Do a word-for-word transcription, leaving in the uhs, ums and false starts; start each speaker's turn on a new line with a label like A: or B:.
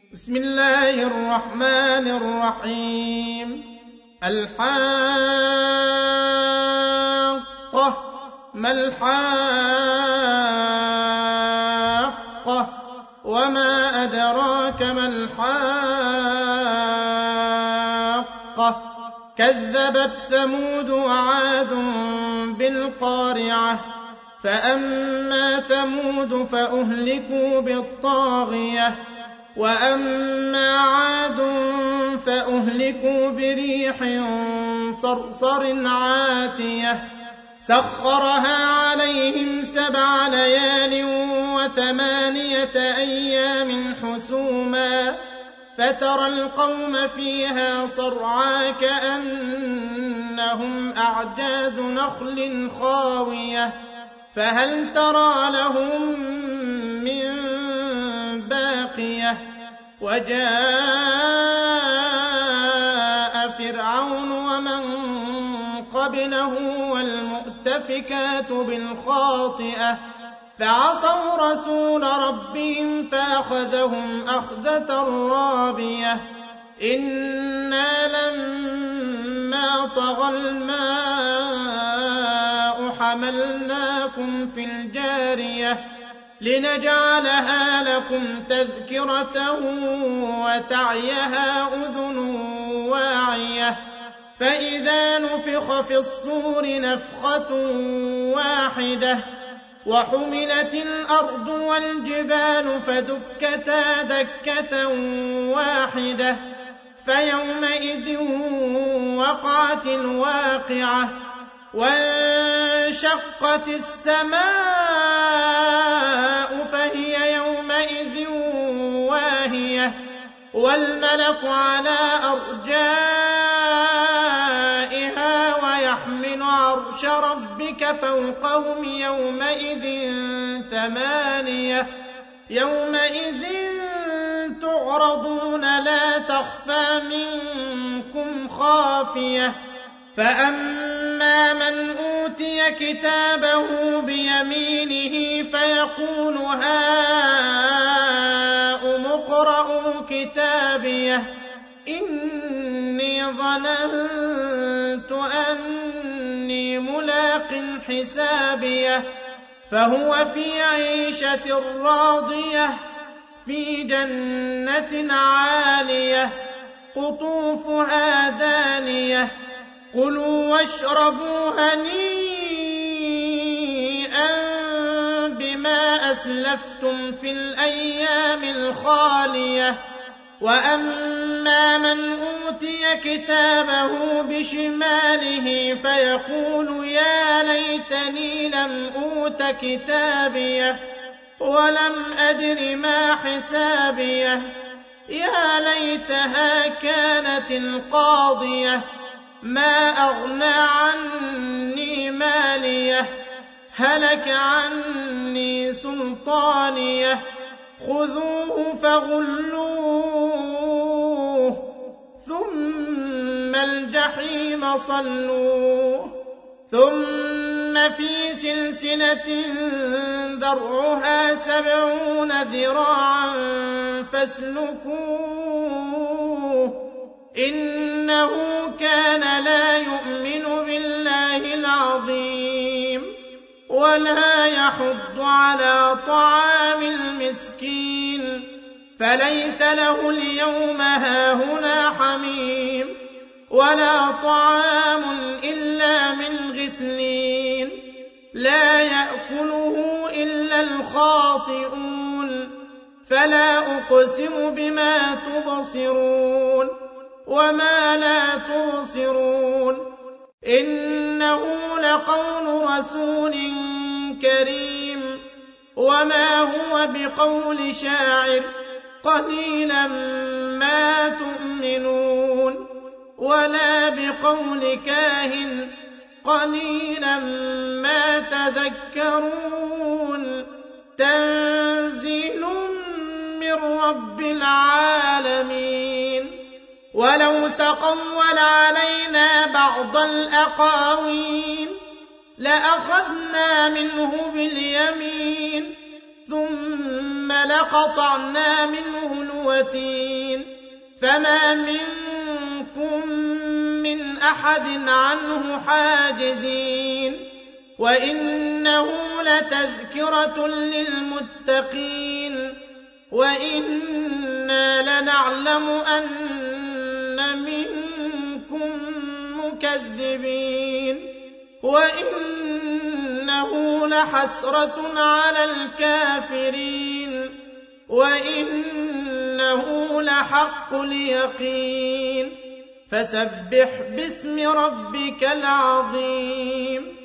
A: بسم الله الرحمن الرحيم. الحاقة. ما الحاقة؟ وما أدراك ما الحاقة؟ كذبت ثمود وعاد بالقارعة. فأما ثمود فأهلكوا بالطاغية، وأما عاد فأهلكوا بريح صرصر عاتية سخرها عليهم سبع ليال وثمانية أيام حسوما، فترى القوم فيها صرعى كأنهم أعجاز نخل خاوية، فهل ترى لهم من باقية؟ وجاء فرعون ومن قبله والمؤتفكات بالخاطئة فعصوا رسول ربهم فأخذهم أخذة رابية. إنا لما طغى الماء حملناكم في الجارية لنجعلها لكم تذكرة وتعيها أذن واعية. فإذا نفخ في الصور نفخة واحدة وحملت الأرض والجبال فدكتا دكة واحدة فيومئذ وقعت الواقعة وانشقت السماء فهي يومئذ واهية والملك على أرجائها ويحمل عرش ربك فوقهم يومئذ ثمانية يومئذ تعرضون لا تخفى منكم خافية. فأما من أوتي كتابه بيمينه فيقول هاؤم اقرءوا كتابيه إني ظننت أني ملاق حسابيه. فهو في عيشة راضية في جنة عالية قطوفها دانية كلوا واشربوا هنيئا بما أسلفتم في الأيام الخالية. وأما من أوتي كتابه بشماله فيقول يا ليتني لم أوت كتابيه ولم أدر ما حسابيه يا ليتها كانت القاضية ما أغنى عني ماليه هلك عني سلطانيه خذوه فغلوه ثم الجحيم صلوه ثم في سلسلة ذرعها سبعون ذراعا فاسلكوه إنه كان لا يؤمن بالله العظيم ولا يحض على طعام المسكين فليس له اليوم هاهنا حميم ولا طعام إلا من غسلين لا يأكله إلا الخاطئون. فلا أقسم بما تبصرون وما لا تبصرون إنه لقول رسول كريم وما هو بقول شاعر قليلا ما تؤمنون ولا بقول كاهن قليلا ما تذكرون تنزيل من رب العالمين. ولو تقول علينا بعض الأقاويل لأخذنا منه باليمين ثم ثم لقطعنا منه الوتين فما منكم من أحد عنه حاجزين وإنه لتذكرة للمتقين وإنا لنعلم أن منكم مكذبين وإنه لحسرة على الكافرين وإنه لحق اليقين فسبح باسم ربك العظيم